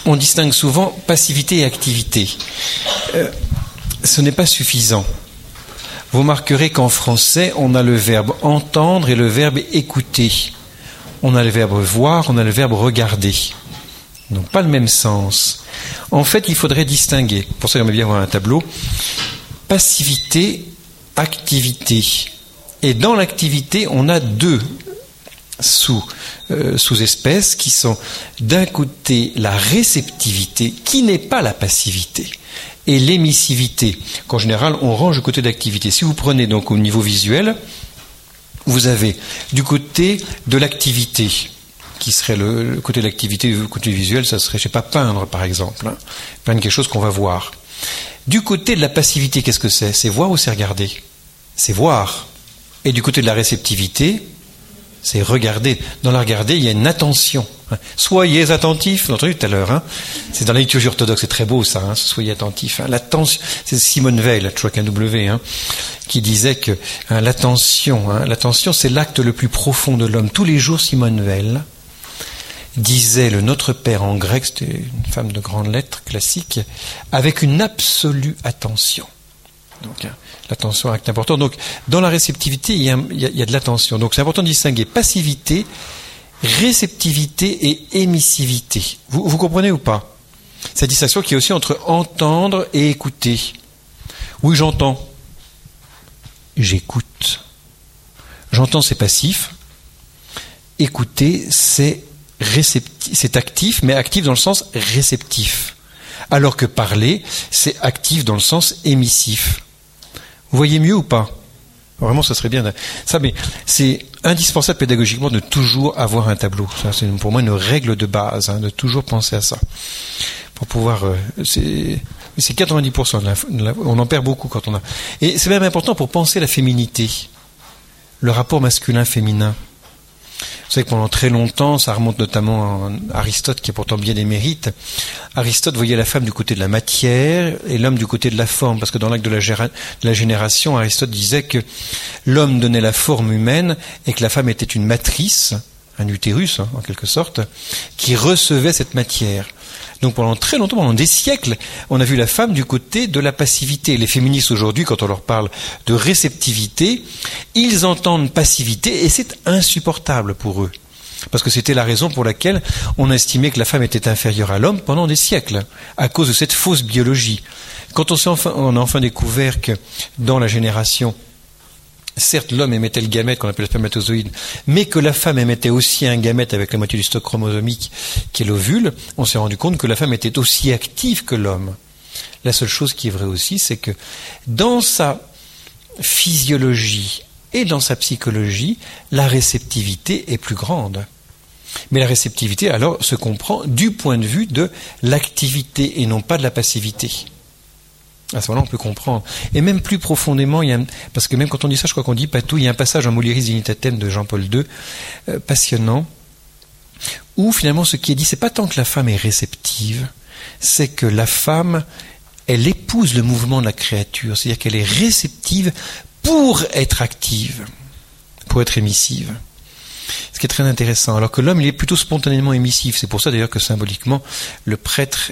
on distingue souvent passivité et activité. Ce n'est pas suffisant. Vous remarquerez qu'en français, on a le verbe entendre et le verbe écouter. On a le verbe voir, on a le verbe regarder. Donc pas le même sens. En fait, il faudrait distinguer, pour ça j'aimerais bien avoir un tableau, passivité, activité. Et dans l'activité, on a deux sous-espèces qui sont d'un côté la réceptivité, qui n'est pas la passivité, et l'émissivité, qu'en général on range du côté d'activité. Si vous prenez donc au niveau visuel, vous avez du côté de l'activité, qui serait le côté de l'activité, le côté visuel, ça serait, je sais pas, peindre par exemple, hein. Peindre quelque chose qu'on va voir. Du côté de la passivité, qu'est-ce que c'est? C'est voir ou c'est regarder? C'est voir. Et du côté de la réceptivité, c'est regarder. Dans la regarder, il y a une attention. Soyez attentifs, on a entendu tout à l'heure. Hein. C'est dans la liturgie orthodoxe, c'est très beau ça, hein, soyez attentifs. Hein. L'attention, c'est Simone Weil, toujours avec un W, hein, qui disait que l'attention, c'est l'acte le plus profond de l'homme. Tous les jours, Simone Weil disait le Notre Père en grec, c'était une femme de grandes lettres classique, avec une absolue attention. Donc, l'attention est un acte important. Donc, dans la réceptivité, il y a de l'attention. Donc, c'est important de distinguer passivité, réceptivité et émissivité. Vous comprenez ou pas? Cette distinction qui est aussi entre entendre et écouter. Oui, j'entends. J'écoute. J'entends, c'est passif. Écouter, c'est actif, mais actif dans le sens réceptif. Alors que parler, c'est actif dans le sens émissif. Vous voyez mieux ou pas? Vraiment, ça serait bien. Ça, mais c'est indispensable pédagogiquement de toujours avoir un tableau. Ça, c'est pour moi une règle de base, hein, de toujours penser à ça. Pour pouvoir, c'est 90%. On en perd beaucoup quand on a. Et c'est même important pour penser la féminité, le rapport masculin-féminin. Vous savez que pendant très longtemps, ça remonte notamment à Aristote, qui a pourtant bien des mérites. Aristote voyait la femme du côté de la matière et l'homme du côté de la forme, parce que dans l'acte de la génération, Aristote disait que l'homme donnait la forme humaine et que la femme était une matrice, un utérus, hein, en quelque sorte, qui recevait cette matière. Donc pendant très longtemps, pendant des siècles, on a vu la femme du côté de la passivité. Les féministes aujourd'hui, quand on leur parle de réceptivité, ils entendent passivité et c'est insupportable pour eux. Parce que c'était la raison pour laquelle on estimait que la femme était inférieure à l'homme pendant des siècles, à cause de cette fausse biologie. Quand on a enfin découvert que dans la génération, certes, l'homme émettait le gamète qu'on appelle le spermatozoïde, mais que la femme émettait aussi un gamète avec la moitié du stock chromosomique qui est l'ovule, on s'est rendu compte que la femme était aussi active que l'homme. La seule chose qui est vraie aussi, c'est que dans sa physiologie et dans sa psychologie, la réceptivité est plus grande. Mais la réceptivité, alors, se comprend du point de vue de l'activité et non pas de la passivité. À ce moment-là, on peut comprendre. Et même plus profondément, parce que même quand on dit ça, je crois qu'on dit pas tout, il y a un passage en Mulieris Dignitatem de Jean-Paul II, passionnant, où finalement ce qui est dit, c'est pas tant que la femme est réceptive, c'est que la femme, elle épouse le mouvement de la créature, c'est-à-dire qu'elle est réceptive pour être active, pour être émissive. Ce qui est très intéressant. Alors que l'homme, il est plutôt spontanément émissif. C'est pour ça d'ailleurs que symboliquement, le prêtre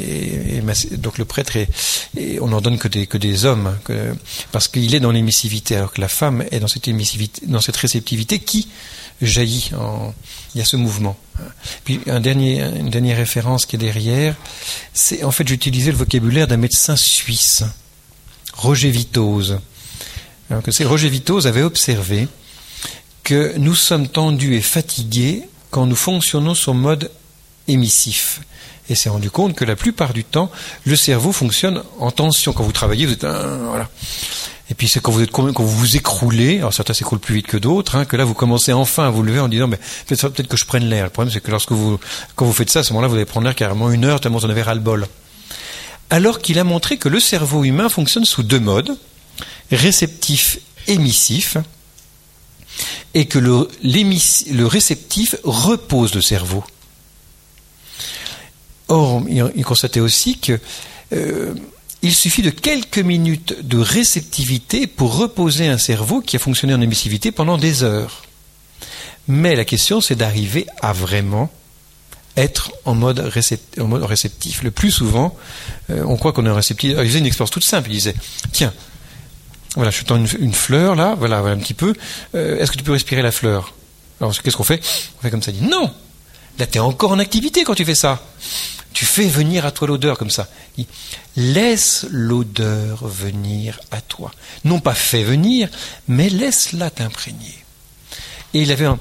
on n'en donne que des hommes, parce qu'il est dans l'émissivité, alors que la femme est dans cette émissivité, dans cette réceptivité qui jaillit. Il y a ce mouvement. Puis une dernière référence qui est derrière, c'est en fait j'utilisais le vocabulaire d'un médecin suisse, Roger Vitose. Roger Vitose avait observé que nous sommes tendus et fatigués quand nous fonctionnons sur mode émissif. Et s'est rendu compte que la plupart du temps, le cerveau fonctionne en tension. Quand vous travaillez, vous êtes voilà. Et puis c'est quand vous vous écroulez, alors certains s'écroulent plus vite que d'autres, hein, que là vous commencez enfin à vous lever en disant mais peut-être que je prenne l'air. Le problème c'est que quand vous faites ça, à ce moment-là, vous allez prendre l'air carrément 1 heure tellement vous en avez ras-le-bol. Alors qu'il a montré que le cerveau humain fonctionne sous 2 modes, réceptif, émissif, et que le réceptif repose le cerveau. Or, il constatait aussi que il suffit de quelques minutes de réceptivité pour reposer un cerveau qui a fonctionné en émissivité pendant des heures. Mais la question, c'est d'arriver à vraiment être en mode réceptif. Le plus souvent, on croit qu'on est réceptif. Alors, il faisait une expérience toute simple. Il disait, tiens, voilà, je tends une fleur là, voilà un petit peu. Est-ce que tu peux respirer la fleur? Alors, qu'est-ce qu'on fait? On fait comme ça. Il dit, non. Là, tu es encore en activité quand tu fais ça. Tu fais venir à toi l'odeur comme ça. Il dit, laisse l'odeur venir à toi. Non pas fais venir, mais laisse-la t'imprégner. Et il avait,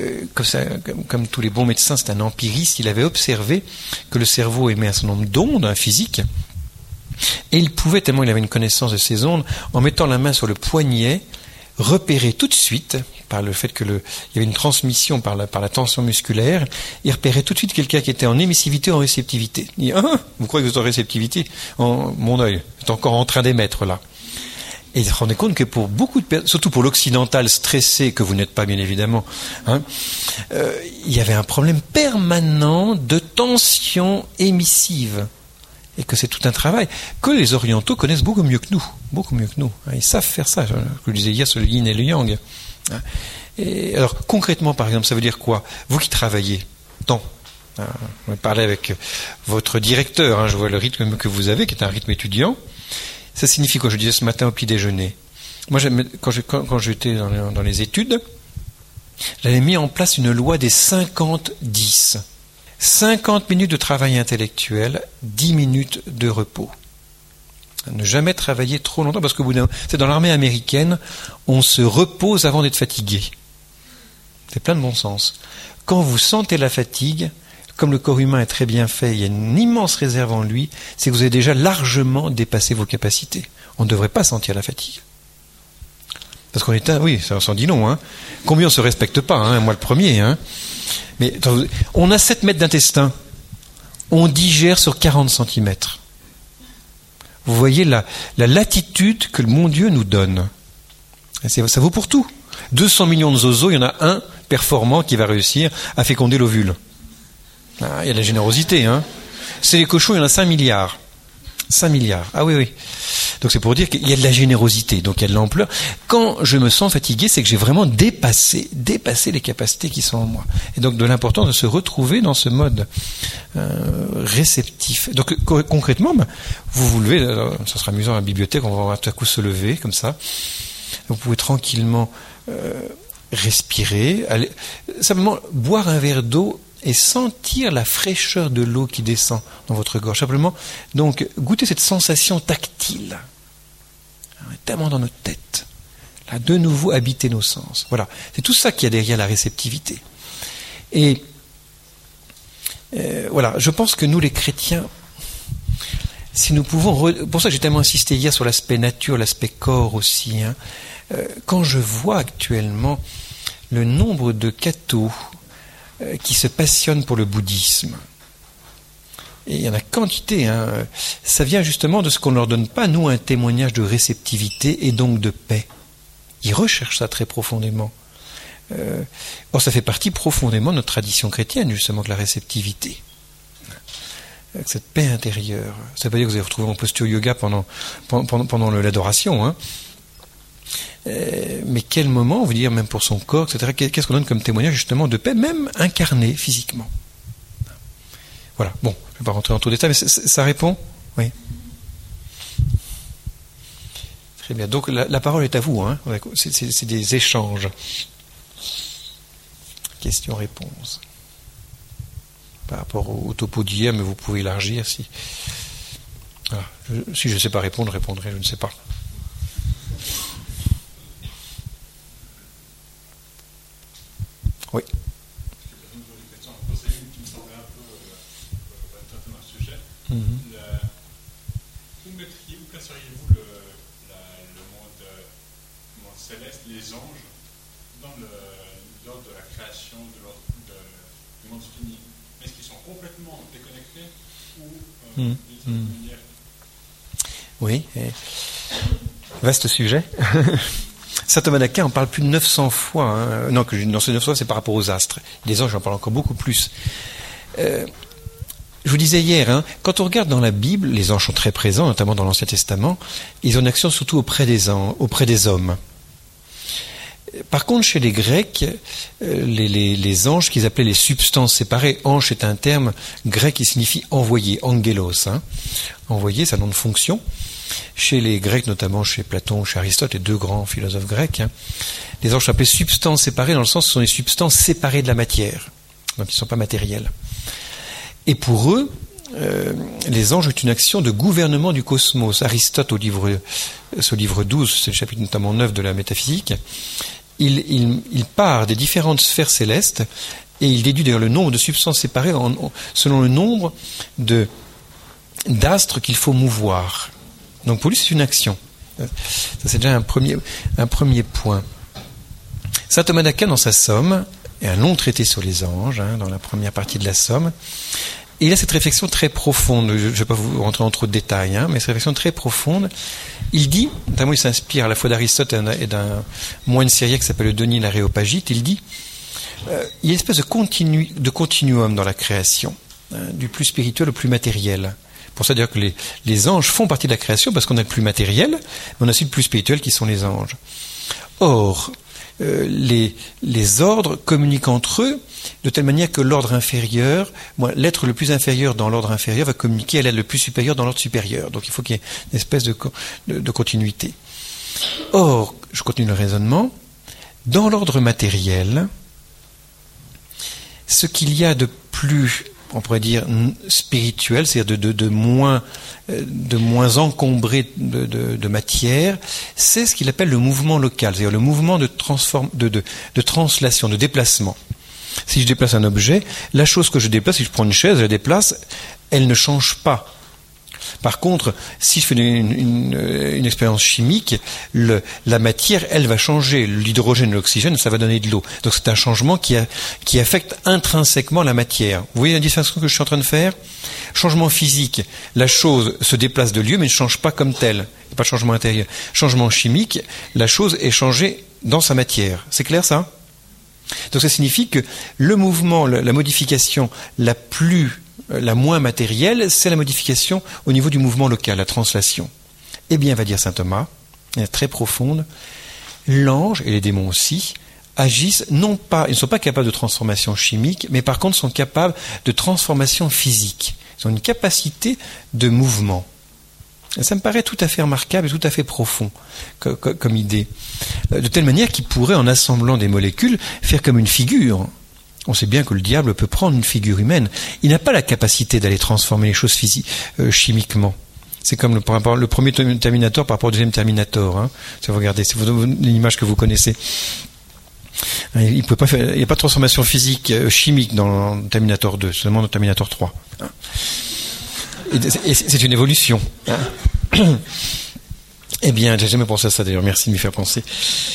comme tous les bons médecins, c'est un empiriste, il avait observé que le cerveau émet un certain nombre d'ondes physiques, et il pouvait, tellement il avait une connaissance de ces ondes, en mettant la main sur le poignet, repérer tout de suite, par le fait qu'il y avait une transmission par la tension musculaire, il repérait tout de suite quelqu'un qui était en émissivité ou en réceptivité. Il dit, vous croyez que vous êtes en réceptivité? Mon œil est encore en train d'émettre là. Et il se rendait compte que pour beaucoup de personnes, surtout pour l'occidental stressé, que vous n'êtes pas bien évidemment, il y avait un problème permanent de tension émissive. Et que c'est tout un travail que les orientaux connaissent beaucoup mieux que nous. Beaucoup mieux que nous. Ils savent faire ça. Je le disais hier sur le yin et le yang. Et alors, concrètement, par exemple, ça veut dire quoi? Vous qui travaillez tant, on parlait avec votre directeur, je vois le rythme que vous avez, qui est un rythme étudiant. Ça signifie quoi? Je disais ce matin au petit déjeuner. Moi, quand j'étais dans les études, j'avais mis en place une loi des 50-10. 50 minutes de travail intellectuel, 10 minutes de repos. Ne jamais travailler trop longtemps, parce que c'est dans l'armée américaine, on se repose avant d'être fatigué. C'est plein de bon sens. Quand vous sentez la fatigue, comme le corps humain est très bien fait, il y a une immense réserve en lui, c'est que vous avez déjà largement dépassé vos capacités. On ne devrait pas sentir la fatigue. Parce qu'on est oui, ça s'en dit long, Combien on se respecte pas, moi le premier, Mais on a 7 mètres d'intestin. On digère sur 40 cm. Vous voyez la latitude que le bon Dieu nous donne. Et ça vaut pour tout. 200 millions de zozos, il y en a un performant qui va réussir à féconder l'ovule. Il y a de la générosité, C'est les cochons, il y en a 5 milliards. 5 milliards. Ah oui. Donc c'est pour dire qu'il y a de la générosité, donc il y a de l'ampleur. Quand je me sens fatigué, c'est que j'ai vraiment dépassé les capacités qui sont en moi. Et donc de l'importance de se retrouver dans ce mode réceptif. Donc concrètement, vous vous levez, ça sera amusant à la bibliothèque, on va tout à coup se lever comme ça. Vous pouvez tranquillement respirer, simplement boire un verre d'eau et sentir la fraîcheur de l'eau qui descend dans votre gorge. Simplement, donc, goûter cette sensation tactile. On est tellement dans notre tête. Là, de nouveau, habiter nos sens. Voilà. C'est tout ça qu'il y a derrière la réceptivité. Et voilà, je pense que nous, les chrétiens, si nous pouvons... Pour ça, j'ai tellement insisté hier sur l'aspect nature, l'aspect corps aussi. Quand je vois actuellement le nombre de cathos qui se passionnent pour le bouddhisme. Et il y en a quantité. Ça vient justement de ce qu'on ne leur donne pas, nous, un témoignage de réceptivité et donc de paix. Ils recherchent ça très profondément. Or, ça fait partie profondément de notre tradition chrétienne, justement, que la réceptivité. Cette paix intérieure. Ça veut pas dire que vous allez retrouver en posture yoga pendant l'adoration, mais quel moment, on veut dire, même pour son corps, etc. Qu'est-ce qu'on donne comme témoignage justement de paix, même incarné physiquement? Voilà. Bon, je ne vais pas rentrer dans tout détail, mais ça répond? Oui. Très bien. Donc la parole est à vous. C'est des échanges. Questions-réponses. Par rapport au topo d'hier, mais vous pouvez élargir si. Voilà. Si je ne sais pas répondre, je répondrai. Je ne sais pas. Oui. Où placeriez-vous le monde céleste, les anges, dans l'ordre de la création, du monde fini? Est-ce qu'ils sont complètement déconnectés ou d'une certaine manière? Oui. Vaste sujet. Saint Thomas d'Aquin en parle plus de 900 fois. Non, dans ces 900 fois, c'est par rapport aux astres. Les anges, j'en parle encore beaucoup plus. Je vous disais hier, quand on regarde dans la Bible, les anges sont très présents, notamment dans l'Ancien Testament. Ils ont une action surtout auprès des hommes. Par contre, chez les Grecs, les anges qu'ils appelaient les substances séparées, ange est un terme grec qui signifie envoyé, angelos. Envoyé, c'est un nom de fonction. Chez les Grecs, notamment chez Platon, chez Aristote, les deux grands philosophes grecs, les anges sont appelés substances séparées dans le sens où ce sont des substances séparées de la matière. Donc ils ne sont pas matériels. Et pour eux, les anges ont une action de gouvernement du cosmos. Aristote, au livre 12, c'est le chapitre notamment 9 de la métaphysique, il part des différentes sphères célestes et il déduit d'ailleurs le nombre de substances séparées selon le nombre d'astres qu'il faut mouvoir. Donc pour lui, c'est une action. Ça, c'est déjà un premier point. Saint Thomas d'Aquin, dans sa Somme, et un long traité sur les anges, dans la première partie de la Somme, et il a cette réflexion très profonde, je ne vais pas vous rentrer en trop de détails, mais cette réflexion très profonde. Il dit, notamment il s'inspire à la fois d'Aristote et d'un moine syrien qui s'appelle Denis l'Aréopagite, il dit, il y a une espèce de continuum dans la création, du plus spirituel au plus matériel. Pour ça dire que les anges font partie de la création parce qu'on a le plus matériel, mais on a aussi le plus spirituel qui sont les anges. Or, les ordres communiquent entre eux de telle manière que l'ordre inférieur, l'être le plus inférieur dans l'ordre inférieur va communiquer à l'être le plus supérieur dans l'ordre supérieur. Donc il faut qu'il y ait une espèce de continuité. Or, je continue le raisonnement, dans l'ordre matériel, ce qu'il y a de plus, on pourrait dire, spirituel, c'est-à-dire de moins encombré de matière, c'est ce qu'il appelle le mouvement local, c'est-à-dire le mouvement de translation, de déplacement. Si je déplace un objet, la chose que je déplace, si je prends une chaise, je la déplace, elle ne change pas. Par contre, si je fais une expérience chimique, la matière, elle va changer. L'hydrogène et l'oxygène, ça va donner de l'eau. Donc c'est un changement qui affecte intrinsèquement la matière. Vous voyez la distinction que je suis en train de faire ? Changement physique, la chose se déplace de lieu, mais ne change pas comme telle. Il n'y a pas de changement intérieur. Changement chimique, la chose est changée dans sa matière. C'est clair ça ? Donc ça signifie que le mouvement, la modification la moins matérielle, c'est la modification au niveau du mouvement local, la translation. Eh bien, va dire saint Thomas, très profonde, l'ange et les démons aussi agissent ils ne sont pas capables de transformation chimique, mais par contre sont capables de transformation physique. Ils ont une capacité de mouvement. Et ça me paraît tout à fait remarquable et tout à fait profond comme idée. De telle manière qu'ils pourraient, en assemblant des molécules, faire comme une figure. On sait bien que le diable peut prendre une figure humaine. Il n'a pas la capacité d'aller transformer les choses chimiquement. C'est comme le premier Terminator par rapport au deuxième Terminator. Si vous regardez, c'est l'image que vous connaissez. Il n'y a pas de transformation physique, chimique dans Terminator 2, seulement dans Terminator 3. Et c'est une évolution. Eh bien, j'ai jamais pensé à ça d'ailleurs, merci de m'y faire penser.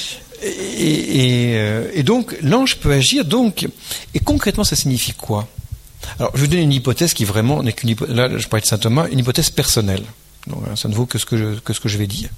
Et donc, l'ange peut agir, et concrètement, ça signifie quoi ? Alors, je vais vous donner une hypothèse qui vraiment n'est qu'une hypothèse, là, je parlais de saint Thomas, une hypothèse personnelle. Donc, ça ne vaut que ce que je vais dire.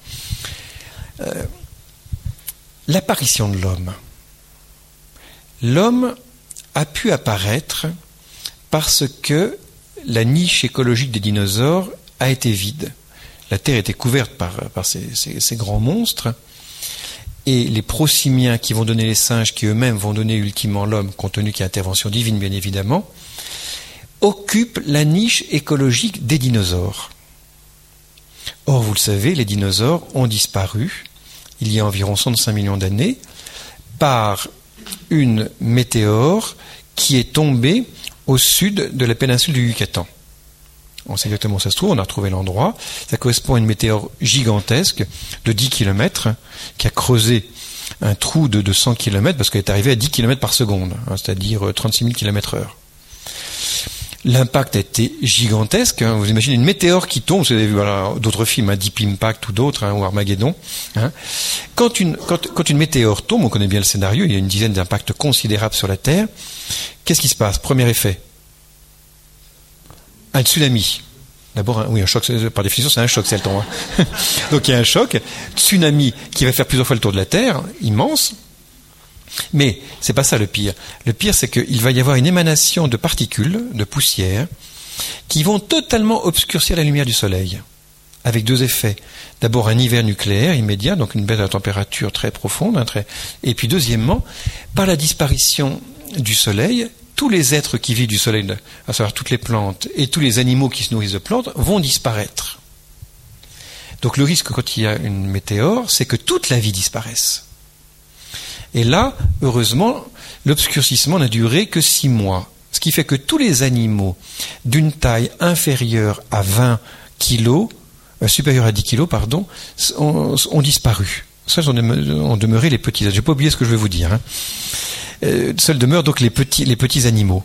L'apparition de l'homme. L'homme a pu apparaître parce que la niche écologique des dinosaures a été vide. La Terre était couverte par ces grands monstres, et les prosimiens qui vont donner les singes, qui eux-mêmes vont donner ultimement l'homme, compte tenu qu'il y a intervention divine bien évidemment, occupent la niche écologique des dinosaures. Or, vous le savez, les dinosaures ont disparu il y a environ 105 millions d'années par une météore qui est tombée au sud de la péninsule du Yucatan. On sait exactement où ça se trouve, on a retrouvé l'endroit. Ça correspond à une météore gigantesque de 10 km qui a creusé un trou de 100 km parce qu'elle est arrivée à 10 km par seconde, c'est-à-dire 36 000 km/h. L'impact a été gigantesque. Vous imaginez une météore qui tombe, vous avez vu d'autres films, Deep Impact ou d'autres, ou Armageddon. Quand une météore tombe, on connaît bien le scénario, il y a une dizaine d'impacts considérables sur la Terre. Qu'est-ce qui se passe ? Premier effet. Un tsunami. D'abord, un choc, par définition, c'est un choc, c'est le temps. Donc il y a un choc, tsunami qui va faire plusieurs fois le tour de la Terre, immense. Mais c'est pas ça le pire. Le pire, c'est qu'il va y avoir une émanation de particules, de poussière, qui vont totalement obscurcir la lumière du soleil. avec deux effets. D'abord un hiver nucléaire immédiat, donc une baisse de la température très profonde, et puis deuxièmement, par la disparition du soleil, tous les êtres qui vivent du soleil, à savoir toutes les plantes et tous les animaux qui se nourrissent de plantes, vont disparaître. Donc le risque quand il y a une météore, c'est que toute la vie disparaisse. Et là, heureusement, l'obscurcissement n'a duré que 6 mois. Ce qui fait que tous les animaux d'une taille inférieure à 20 kilos, supérieure à 10 kilos, pardon, ont disparu. Seuls ont demeuré les petits. Je n'ai pas oublié ce que je vais vous dire. Seuls demeurent donc les petits animaux.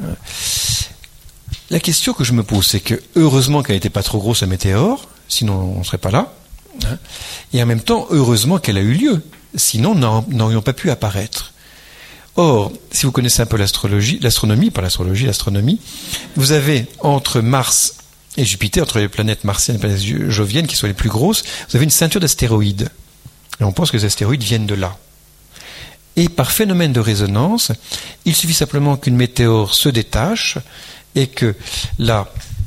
La question que je me pose, c'est que heureusement qu'elle n'était pas trop grosse la météore, sinon on ne serait pas là. Et en même temps, heureusement qu'elle a eu lieu, sinon nous n'aurions pas pu apparaître. Or, si vous connaissez un peu l'astronomie, vous avez entre Mars et Jupiter, entre les planètes martiennes et les planètes joviennes, qui sont les plus grosses, vous avez une ceinture d'astéroïdes. Et on pense que les astéroïdes viennent de là. Et par phénomène de résonance, il suffit simplement qu'une météore se détache et que le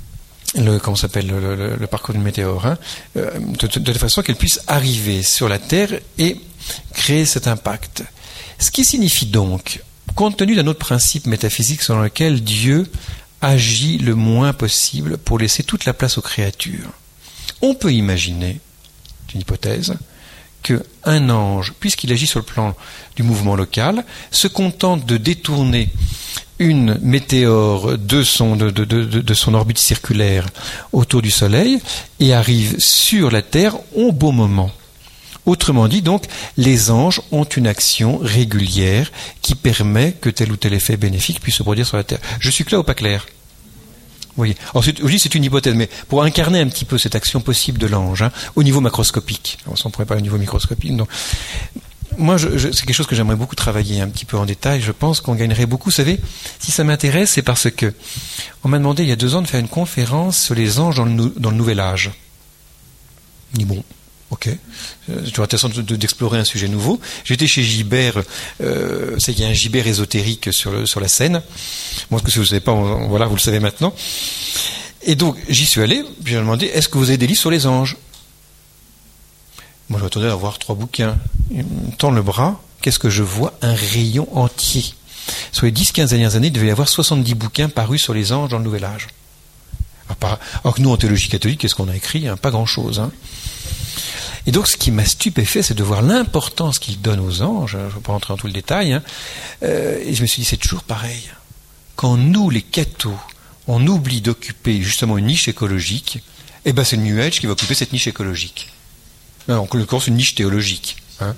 parcours d'une météore, de façon qu'elle puisse arriver sur la Terre et créer cet impact. Ce qui signifie donc, compte tenu d'un autre principe métaphysique selon lequel Dieu agit le moins possible pour laisser toute la place aux créatures, on peut imaginer, c'est une hypothèse, qu'un ange, puisqu'il agit sur le plan du mouvement local, se contente de détourner une météore de son orbite circulaire autour du Soleil et arrive sur la Terre au bon moment. Autrement dit, donc, les anges ont une action régulière qui permet que tel ou tel effet bénéfique puisse se produire sur la Terre. Je suis clair ou pas clair ? Oui. Ensuite, je dis c'est une hypothèse, mais pour incarner un petit peu cette action possible de l'ange, au niveau macroscopique. Alors, ça, on ne pourrait pas au niveau microscopique. Donc, moi, c'est quelque chose que j'aimerais beaucoup travailler un petit peu en détail. Je pense qu'on gagnerait beaucoup. Vous savez, si ça m'intéresse, c'est parce que on m'a demandé il y a 2 ans de faire une conférence sur les anges dans le Nouvel Âge. Je dis bon. Ok, c'est toujours intéressant d'explorer un sujet nouveau. J'étais chez Gibert, il y a un Gibert ésotérique sur la scène. Moi, si vous ne savez pas, voilà, vous le savez maintenant. Et donc, j'y suis allé, puis j'ai demandé, est-ce que vous avez des livres sur les anges ? Moi, je m'attendais à avoir 3 bouquins. Il me tend le bras, qu'est-ce que je vois ? Un rayon entier. Sur les 10-15 dernières années, il devait y avoir 70 bouquins parus sur les anges dans le Nouvel Âge. Alors que nous, en théologie catholique, qu'est-ce qu'on a écrit ? Pas grand-chose, Et donc, ce qui m'a stupéfait, c'est de voir l'importance qu'il donne aux anges. Je ne vais pas rentrer dans tout le détail. Et je me suis dit, c'est toujours pareil. Quand nous, les cathos, on oublie d'occuper justement une niche écologique, c'est le New Age qui va occuper cette niche écologique. En l'occurrence, une niche théologique.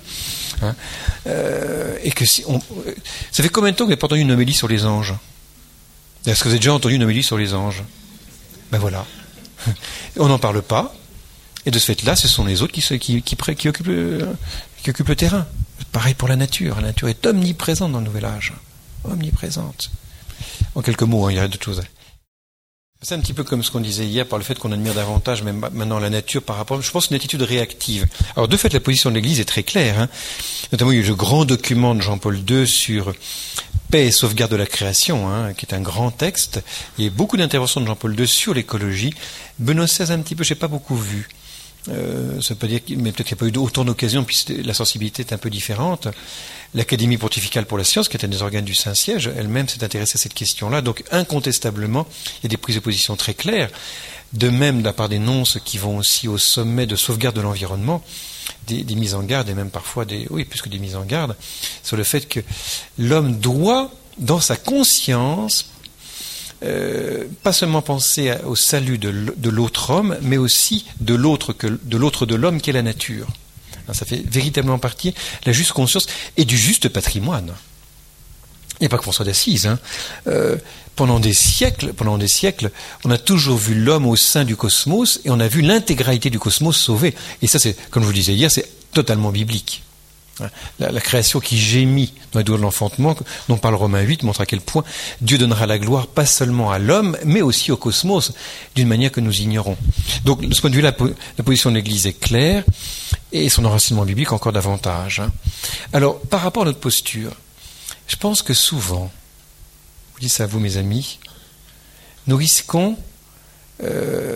Et que ça fait combien de temps que vous n'avez pas entendu une homélie sur les anges ? Est-ce que vous avez déjà entendu une homélie sur les anges ? Voilà. On n'en parle pas. Et de ce fait-là, ce sont les autres qui occupent le terrain. Pareil pour la nature. La nature est omniprésente dans le Nouvel Âge. Omniprésente. En quelques mots, il y a d'autres choses. C'est un petit peu comme ce qu'on disait hier par le fait qu'on admire davantage même maintenant la nature par rapport, je pense, une attitude réactive. Alors de fait, la position de l'Église est très claire. Notamment, il y a eu le grand document de Jean-Paul II sur paix et sauvegarde de la création, qui est un grand texte. Il y a eu beaucoup d'interventions de Jean-Paul II sur l'écologie. Benoît XVI, un petit peu, je n'ai pas beaucoup vu. Ça peut dire, mais peut-être qu'il n'y a pas eu autant d'occasions puisque la sensibilité est un peu différente. L'Académie pontificale pour la science, qui est un des organes du Saint-Siège, elle-même s'est intéressée à cette question-là. Donc, incontestablement, il y a des prises de position très claires. De même, de la part des nonces qui vont aussi au sommet de sauvegarde de l'environnement, des mises en garde et même parfois plus que des mises en garde, sur le fait que l'homme doit, dans sa conscience, pas seulement penser au salut de l'autre homme, mais aussi de l'autre de l'homme qui est la nature. Ça fait véritablement partie de la juste conscience et du juste patrimoine. Il n'y a pas que François d'Assise. Pendant des siècles, on a toujours vu l'homme au sein du cosmos et on a vu l'intégralité du cosmos sauvé. Et ça, c'est, comme je vous le disais hier, c'est totalement biblique. La création qui gémit dans les doigts de l'enfantement, dont parle Romains 8, montre à quel point Dieu donnera la gloire pas seulement à l'homme, mais aussi au cosmos, d'une manière que nous ignorons. Donc, de ce point de vue-là, la position de l'Église est claire, et son enracinement biblique encore davantage. Alors, par rapport à notre posture, je pense que souvent, je vous dis ça à vous mes amis, nous risquons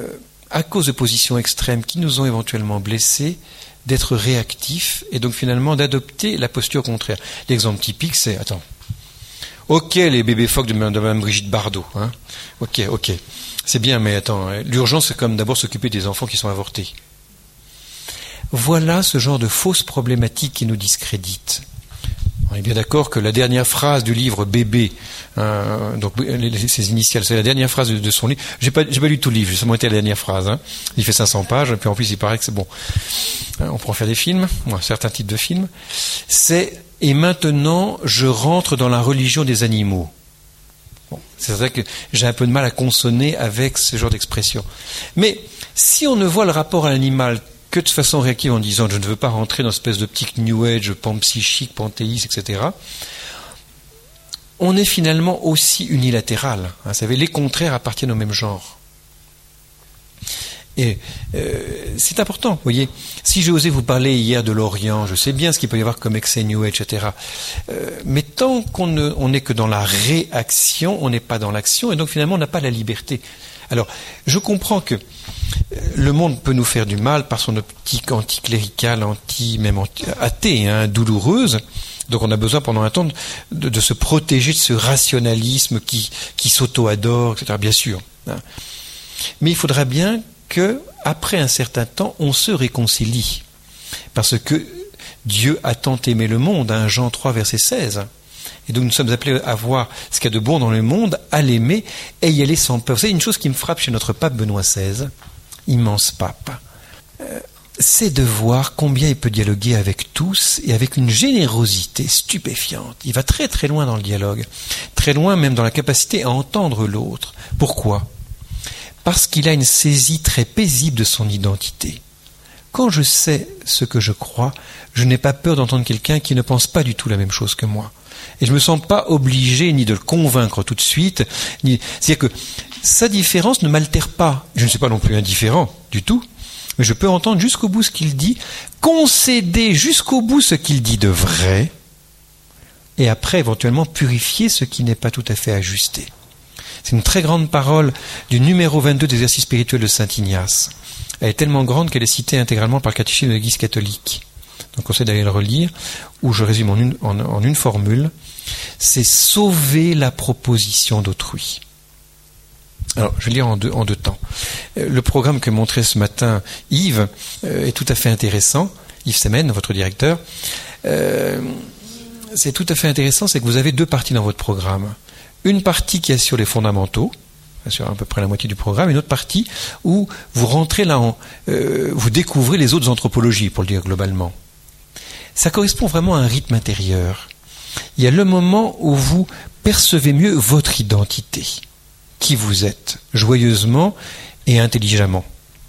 à cause de positions extrêmes qui nous ont éventuellement blessés, d'être réactifs et donc finalement d'adopter la posture contraire. L'exemple typique, c'est, ok, les bébés phoques de Mme Brigitte Bardot, hein. Ok, c'est bien, mais l'urgence, c'est comme d'abord s'occuper des enfants qui sont avortés. Voilà ce genre de fausses problématiques qui nous discréditent. On est bien d'accord que la dernière phrase du livre Bébé, donc ses initiales, c'est la dernière phrase de son livre. J'ai pas lu tout le livre, j'ai seulement été à la dernière phrase. Hein. Il fait 500 pages, et puis en plus il paraît que c'est bon. On pourra faire des films, certains types de films. C'est « Et maintenant, je rentre dans la religion des animaux ». Bon, c'est vrai que j'ai un peu de mal à consonner avec ce genre d'expression. Mais si on ne voit le rapport à l'animal que de façon réactive en disant « je ne veux pas rentrer dans cette espèce d'optique New Age, panpsychique, panthéiste, etc. », on est finalement aussi unilatéral. Vous savez, les contraires appartiennent au même genre. Et c'est important, vous voyez. Si j'ai osé vous parler hier de l'Orient, je sais bien ce qu'il peut y avoir comme excès New Age, etc. Mais tant qu'on n'est que dans la réaction, on n'est pas dans l'action, et donc finalement on n'a pas la liberté. Alors, je comprends que le monde peut nous faire du mal par son optique anticléricale, même athée, douloureuse. Donc on a besoin pendant un temps de se protéger de ce rationalisme qui s'auto-adore, etc. Bien sûr. Hein. Mais il faudra bien que, après un certain temps, on se réconcilie. Parce que Dieu a tant aimé le monde, Jean 3, verset 16. Et donc nous sommes appelés à voir ce qu'il y a de bon dans le monde, à l'aimer et y aller sans peur. Vous savez, une chose qui me frappe chez notre pape Benoît XVI, immense pape, c'est de voir combien il peut dialoguer avec tous et avec une générosité stupéfiante. Il va très très loin dans le dialogue, très loin même dans la capacité à entendre l'autre. Pourquoi ? Parce qu'il a une saisie très paisible de son identité. Quand je sais ce que je crois, je n'ai pas peur d'entendre quelqu'un qui ne pense pas du tout la même chose que moi. Et je ne me sens pas obligé ni de le convaincre tout de suite. C'est-à-dire que sa différence ne m'altère pas. Je ne suis pas non plus indifférent du tout. Mais je peux entendre jusqu'au bout ce qu'il dit, concéder jusqu'au bout ce qu'il dit de vrai, et après éventuellement purifier ce qui n'est pas tout à fait ajusté. C'est une très grande parole du numéro 22 d'exercice spirituel de Saint Ignace. Elle est tellement grande qu'elle est citée intégralement par le catéchisme de l'Église catholique. Donc on conseille d'aller le relire, où je résume en une formule, c'est sauver la proposition d'autrui. Alors, je vais lire en deux temps. Le programme que montrait ce matin Yves est tout à fait intéressant. Yves Semen, votre directeur. C'est tout à fait intéressant, c'est que vous avez deux parties dans votre programme. Une partie qui est sur les fondamentaux, sur à peu près la moitié du programme, et une autre partie où vous rentrez là, vous découvrez les autres anthropologies, pour le dire globalement. Ça correspond vraiment à un rythme intérieur. Il y a le moment où vous percevez mieux votre identité, qui vous êtes, joyeusement et intelligemment.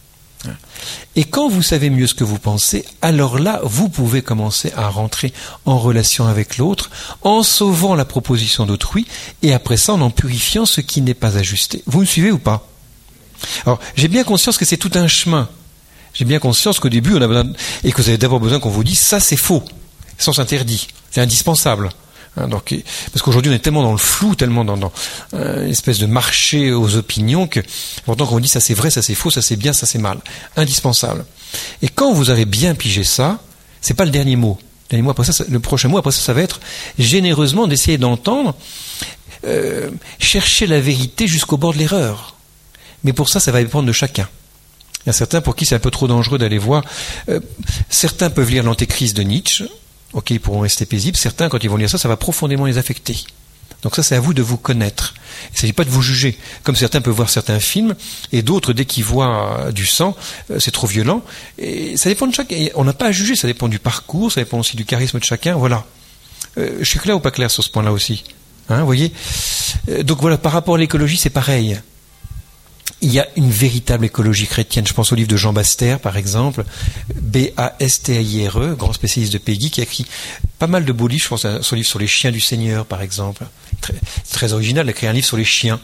Et quand vous savez mieux ce que vous pensez, alors là, vous pouvez commencer à rentrer en relation avec l'autre, en sauvant la proposition d'autrui, et après ça, en purifiant ce qui n'est pas ajusté. Vous me suivez ou pas ? Alors, j'ai bien conscience que c'est tout un chemin. J'ai bien conscience qu'au début, on a besoin, et que vous avez d'abord besoin qu'on vous dise, ça c'est faux, sens interdit, c'est indispensable. Donc, parce qu'aujourd'hui on est tellement dans le flou, tellement dans une espèce de marché aux opinions que pourtant quand on dit ça c'est vrai, ça c'est faux, ça c'est bien, ça c'est mal, indispensable. Et quand vous avez bien pigé ça, c'est pas le dernier mot. Le prochain mot après ça va être généreusement d'essayer d'entendre, chercher la vérité jusqu'au bord de l'erreur. Mais pour ça va dépendre de chacun. Il y a certains pour qui c'est un peu trop dangereux d'aller voir. Certains peuvent lire l'Antéchrist de Nietzsche. Ok, ils pourront rester paisibles. Certains, quand ils vont lire ça, ça va profondément les affecter. Donc ça, c'est à vous de vous connaître. Il ne s'agit pas de vous juger. Comme certains peuvent voir certains films, et d'autres, dès qu'ils voient du sang, c'est trop violent. Et ça dépend de chacun. On n'a pas à juger, ça dépend du parcours, ça dépend aussi du charisme de chacun. Voilà. Je suis clair ou pas clair sur ce point-là aussi ? Vous voyez ? Donc voilà, par rapport à l'écologie, c'est pareil. Il y a une véritable écologie chrétienne. Je pense au livre de Jean Bastaire, par exemple, Bastaire, grand spécialiste de Peggy, qui a écrit pas mal de beaux livres. Je pense à son livre sur les chiens du Seigneur, par exemple. Très original, il a écrit un livre sur les chiens.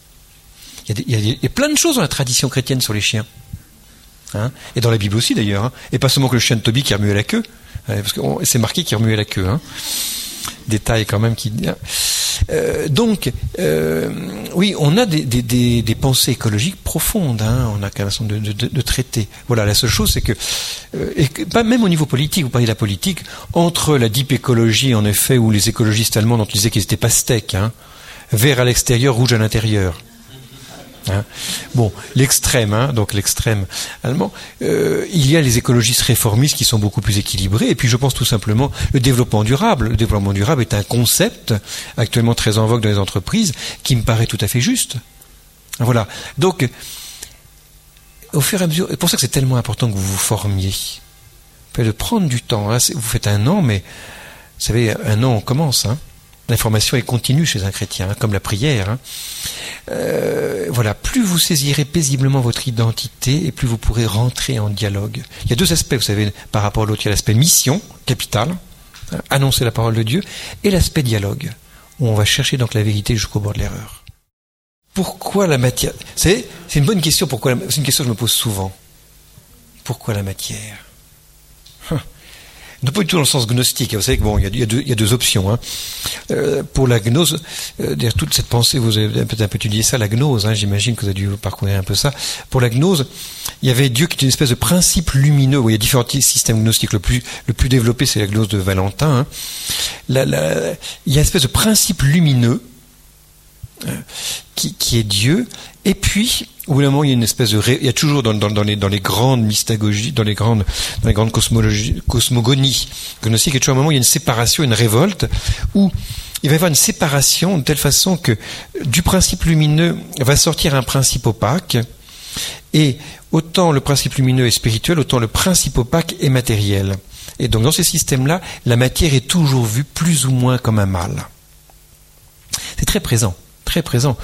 Il y a plein de choses dans la tradition chrétienne sur les chiens. Et dans la Bible aussi, d'ailleurs. Et pas seulement que le chien de Tobie qui remuait la queue, parce que c'est marqué qu'il remuait la queue. détail quand même qui... oui, on a des pensées écologiques profondes, hein, on a qu'à façon de traiter. Voilà, la seule chose, c'est que, pas même au niveau politique, vous parlez de la politique, entre la deep écologie, en effet, où les écologistes allemands dont ils disaient qu'ils étaient pastèques, hein, vert à l'extérieur, rouge à l'intérieur. Hein. Bon, l'extrême, hein, donc l'extrême allemand. Il y a les écologistes réformistes qui sont beaucoup plus équilibrés. Et puis, je pense tout simplement le développement durable. Le développement durable est un concept actuellement très en vogue dans les entreprises qui me paraît tout à fait juste. Voilà. Donc, au fur et à mesure, c'est pour ça que c'est tellement important que vous vous formiez, de prendre du temps. Hein. Vous faites 1 an, mais vous savez, 1 an on commence. Hein. L'information est continue chez un chrétien, hein, comme la prière. Hein. Voilà, plus vous saisirez paisiblement votre identité et plus vous pourrez rentrer en dialogue. Il y a 2 aspects, vous savez, par rapport à l'autre. Il y a l'aspect mission, capital, hein, annoncer la parole de Dieu, et l'aspect dialogue, où on va chercher donc la vérité jusqu'au bord de l'erreur. Pourquoi la matière ? C'est une bonne question. C'est une question que je me pose souvent. Pourquoi la matière ? Non pas du tout dans le sens gnostique. Vous savez que bon, il y a 2 options. Hein. Pour la gnose, derrière toute cette pensée, vous avez peut-être un peu étudié ça, la gnose. Hein, j'imagine que vous avez dû parcourir un peu ça. Pour la gnose, il y avait Dieu qui est une espèce de principe lumineux. Il y a différents systèmes gnostiques. Le plus développé, c'est la gnose de Valentin. Hein. Il y a une espèce de principe lumineux qui est Dieu. Et puis, au bout d'un moment, il y a une espèce il y a toujours dans les grandes mystagogies, dans les grandes cosmogonies gnostiques, il y a toujours un moment où il y a une séparation, une révolte, où il va y avoir une séparation de telle façon que du principe lumineux va sortir un principe opaque, et autant le principe lumineux est spirituel, autant le principe opaque est matériel. Et donc, dans ces systèmes-là, la matière est toujours vue plus ou moins comme un mal. C'est très présent, très présent.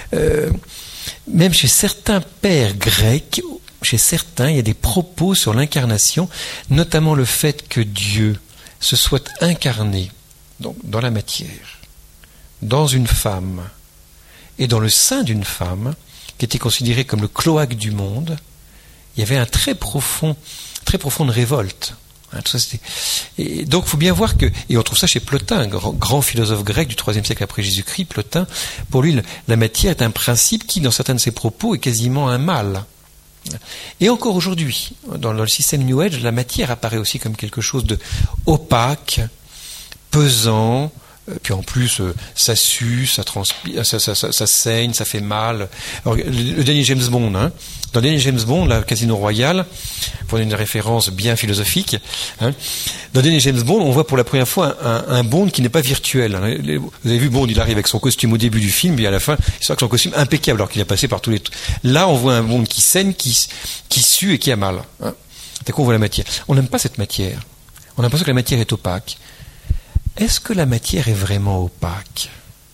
Même chez certains pères grecs, chez certains, il y a des propos sur l'incarnation, notamment le fait que Dieu se soit incarné donc, dans la matière, dans une femme, et dans le sein d'une femme, qui était considérée comme le cloaque du monde. Il y avait un très profonde révolte. Hein, tout ça, et donc, il faut bien voir que, et on trouve ça chez Plotin, grand philosophe grec du IIIe siècle après Jésus-Christ, Plotin, pour lui, la matière est un principe qui, dans certains de ses propos, est quasiment un mal. Et encore aujourd'hui, dans le système New Age, la matière apparaît aussi comme quelque chose de opaque, pesant, puis en plus, ça sue, ça transpire, ça saigne, ça fait mal. Alors, le dernier James Bond, hein, dans le dernier James Bond, là, Casino Royale, pour une référence bien philosophique, hein, dans le dernier James Bond, on voit pour la première fois un Bond qui n'est pas virtuel. Hein. Vous avez vu Bond, il arrive avec son costume au début du film, et à la fin, il sort avec son costume impeccable, alors qu'il a passé par tous les... Là, on voit un Bond qui saigne, qui sue et qui a mal. Hein. Dès qu'on voit la matière. On n'aime pas cette matière. On a l'impression que la matière est opaque. Est-ce que la matière est vraiment opaque ?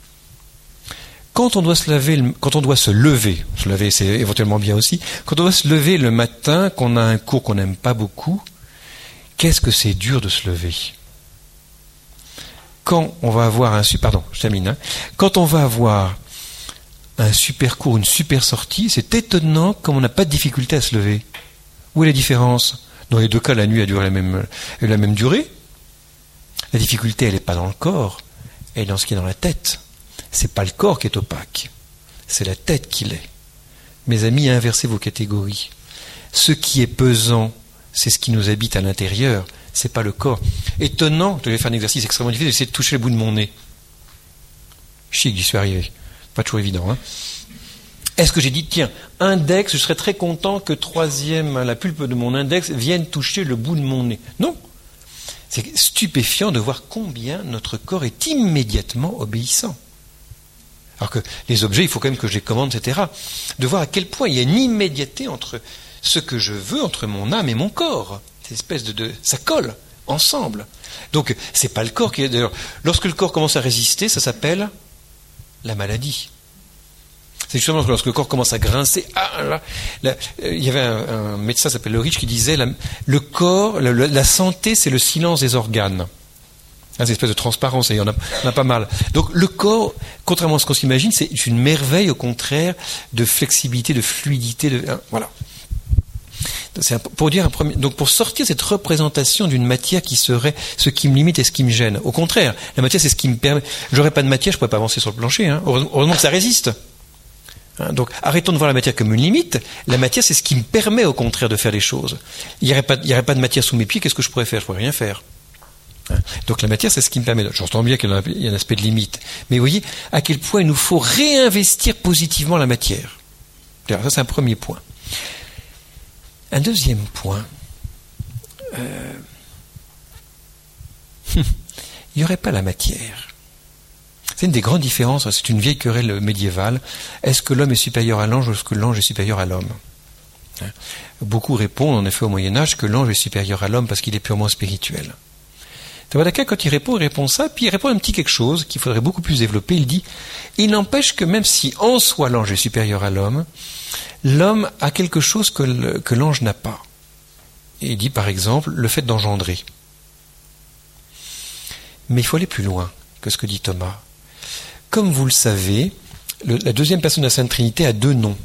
Quand on doit se lever, c'est éventuellement bien aussi, quand on doit se lever le matin, qu'on a un cours qu'on n'aime pas beaucoup, qu'est-ce que c'est dur de se lever ? Quand on va avoir quand on va avoir un super cours, une super sortie, c'est étonnant comme on n'a pas de difficulté à se lever. Où est la différence ? Dans les 2 cas, la nuit a duré la même durée. La difficulté, elle n'est pas dans le corps, elle est dans ce qui est dans la tête. C'est pas le corps qui est opaque, c'est la tête qui l'est. Mes amis, inversez vos catégories. Ce qui est pesant, c'est ce qui nous habite à l'intérieur, c'est pas le corps. Étonnant, je vais faire un exercice extrêmement difficile, d'essayer de toucher le bout de mon nez. Chic, j'y suis arrivé. Pas toujours évident, hein. Est-ce que j'ai dit, tiens, index, je serais très content que la pulpe de mon index vienne toucher le bout de mon nez. Non. C'est stupéfiant de voir combien notre corps est immédiatement obéissant. Alors que les objets, il faut quand même que je les commande, etc. De voir à quel point il y a une immédiateté entre ce que je veux, entre mon âme et mon corps. Cette espèce ça colle ensemble. Donc, c'est pas le corps qui est... D'ailleurs, lorsque le corps commence à résister, ça s'appelle la maladie. C'est justement lorsque le corps commence à grincer. Il y avait un médecin qui s'appelle Le Rich qui disait le corps, la santé, c'est le silence des organes. C'est une espèce de transparence, et il y en a pas mal. Donc le corps, contrairement à ce qu'on s'imagine, c'est une merveille au contraire de flexibilité, de fluidité. Voilà. Donc pour sortir cette représentation d'une matière qui serait ce qui me limite et ce qui me gêne. Au contraire, la matière c'est ce qui me permet. J'aurais pas de matière, je pourrais pas avancer sur le plancher. Hein. Heureusement que ça résiste. Hein, donc arrêtons de voir la matière comme une limite. La matière c'est ce qui me permet au contraire de faire les choses. Il y aurait pas de matière sous mes pieds, qu'est-ce que je pourrais faire? Je pourrais rien faire. Hein. Donc la matière c'est ce qui me permet. J'entends bien qu'il y a un aspect de limite, mais vous voyez à quel point il nous faut réinvestir positivement la matière. Alors, ça c'est un premier point. Un deuxième point, il n'y aurait pas la matière. C'est une des grandes différences, c'est une vieille querelle médiévale. Est-ce que l'homme est supérieur à l'ange ou est-ce que l'ange est supérieur à l'homme? Beaucoup répondent en effet au Moyen-Âge que l'ange est supérieur à l'homme parce qu'il est purement spirituel. Tabadaka, quand il répond ça, puis il répond un petit quelque chose qu'il faudrait beaucoup plus développer. Il dit, il n'empêche que même si en soi l'ange est supérieur à l'homme, l'homme a quelque chose que l'ange n'a pas. Et il dit par exemple le fait d'engendrer. Mais il faut aller plus loin que ce que dit Thomas. Comme vous le savez, la deuxième personne de la Sainte Trinité a deux noms.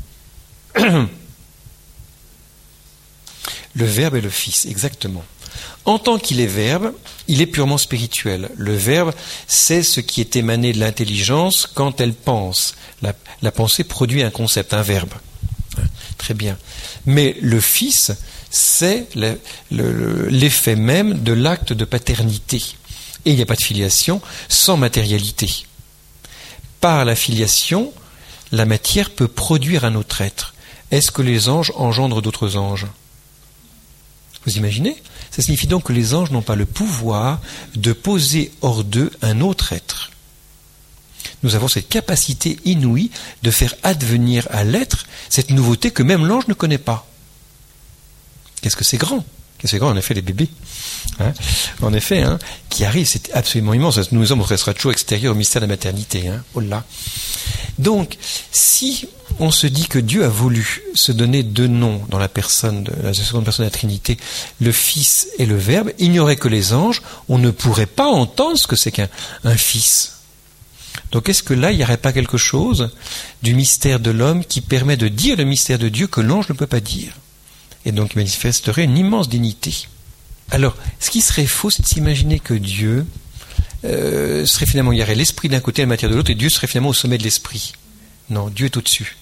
Le Verbe et le Fils, exactement. En tant qu'il est Verbe, il est purement spirituel. Le Verbe, c'est ce qui est émané de l'intelligence quand elle pense. La pensée produit un concept, un verbe. Très bien. Mais le Fils, c'est l'effet même de l'acte de paternité. Et il n'y a pas de filiation sans matérialité. Par la filiation, la matière peut produire un autre être. Est-ce que les anges engendrent d'autres anges? Vous imaginez? Ça signifie donc que les anges n'ont pas le pouvoir de poser hors d'eux un autre être. Nous avons cette capacité inouïe de faire advenir à l'être cette nouveauté que même l'ange ne connaît pas. Qu'est-ce que c'est grand? Qu'est-ce que c'est grand, en effet, les bébés. Hein, en effet, hein, qui arrivent, c'est absolument immense. Nous hommes, on restera toujours extérieur au mystère de la maternité. Hein, oh là. Donc, si on se dit que Dieu a voulu se donner deux noms dans la personne, la seconde personne de la Trinité, le Fils et le Verbe, il n'y aurait que les anges, on ne pourrait pas entendre ce que c'est qu'un Fils. Donc est-ce que là, il n'y aurait pas quelque chose du mystère de l'homme qui permet de dire le mystère de Dieu que l'ange ne peut pas dire? Et donc il manifesterait une immense dignité. Alors, ce qui serait faux, c'est de s'imaginer que Dieu serait finalement, il y aurait l'esprit d'un côté et la matière de l'autre, et Dieu serait finalement au sommet de l'esprit. Non, Dieu est au-dessus.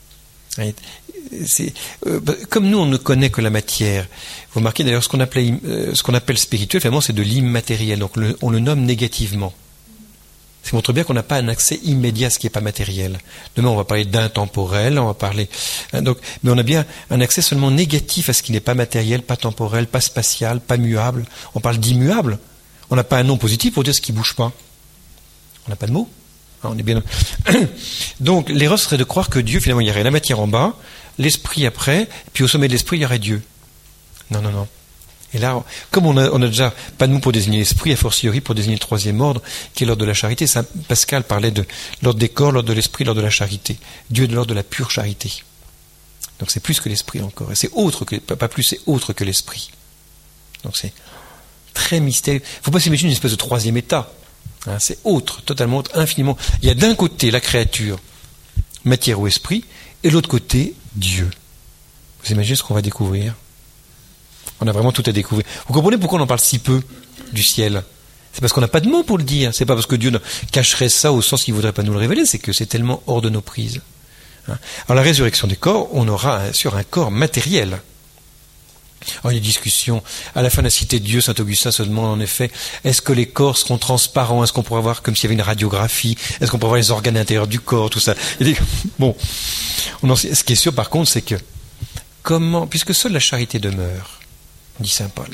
Comme nous, on ne connaît que la matière. Vous remarquez d'ailleurs ce qu'on appelle spirituel, finalement, c'est de l'immatériel. Donc on le nomme négativement. Ça montre bien qu'on n'a pas un accès immédiat à ce qui n'est pas matériel. Demain, on va parler d'intemporel, on va parler. Mais on a bien un accès seulement négatif à ce qui n'est pas matériel, pas temporel, pas spatial, pas muable. On parle d'immuable. On n'a pas un nom positif pour dire ce qui ne bouge pas. On n'a pas de mot. On est bien. Donc, l'erreur serait de croire que Dieu, finalement, il y aurait la matière en bas, l'esprit après, puis au sommet de l'esprit, il y aurait Dieu. Non, non, non. Et là, comme on a déjà pas de mot pour désigner l'esprit, a fortiori pour désigner le troisième ordre, qui est l'ordre de la charité. Saint Pascal parlait de l'ordre des corps, l'ordre de l'esprit, l'ordre de la charité. Dieu est de l'ordre de la pure charité. Donc c'est plus que l'esprit encore. Et c'est autre que, pas plus, c'est autre que l'esprit. Donc c'est très mystérieux. Il ne faut pas s'imaginer une espèce de troisième état. Hein, c'est autre, totalement autre, infiniment. Il y a d'un côté la créature, matière ou esprit, et de l'autre côté, Dieu. Vous imaginez ce qu'on va découvrir? On a vraiment tout à découvrir. Vous comprenez pourquoi on en parle si peu du ciel? C'est parce qu'on n'a pas de mots pour le dire. C'est pas parce que Dieu cacherait ça au sens qu'il ne voudrait pas nous le révéler, c'est que c'est tellement hors de nos prises. Hein? Alors la résurrection des corps, on aura sur un corps matériel. Alors, les discussions, à la fin de la Cité de Dieu, Saint Augustin se demande en effet, est-ce que les corps seront transparents? Est-ce qu'on pourra voir comme s'il y avait une radiographie? Est-ce qu'on pourra voir les organes intérieurs du corps? Tout ça. Bon, ce qui est sûr par contre, c'est que puisque seule la charité demeure, dit saint Paul,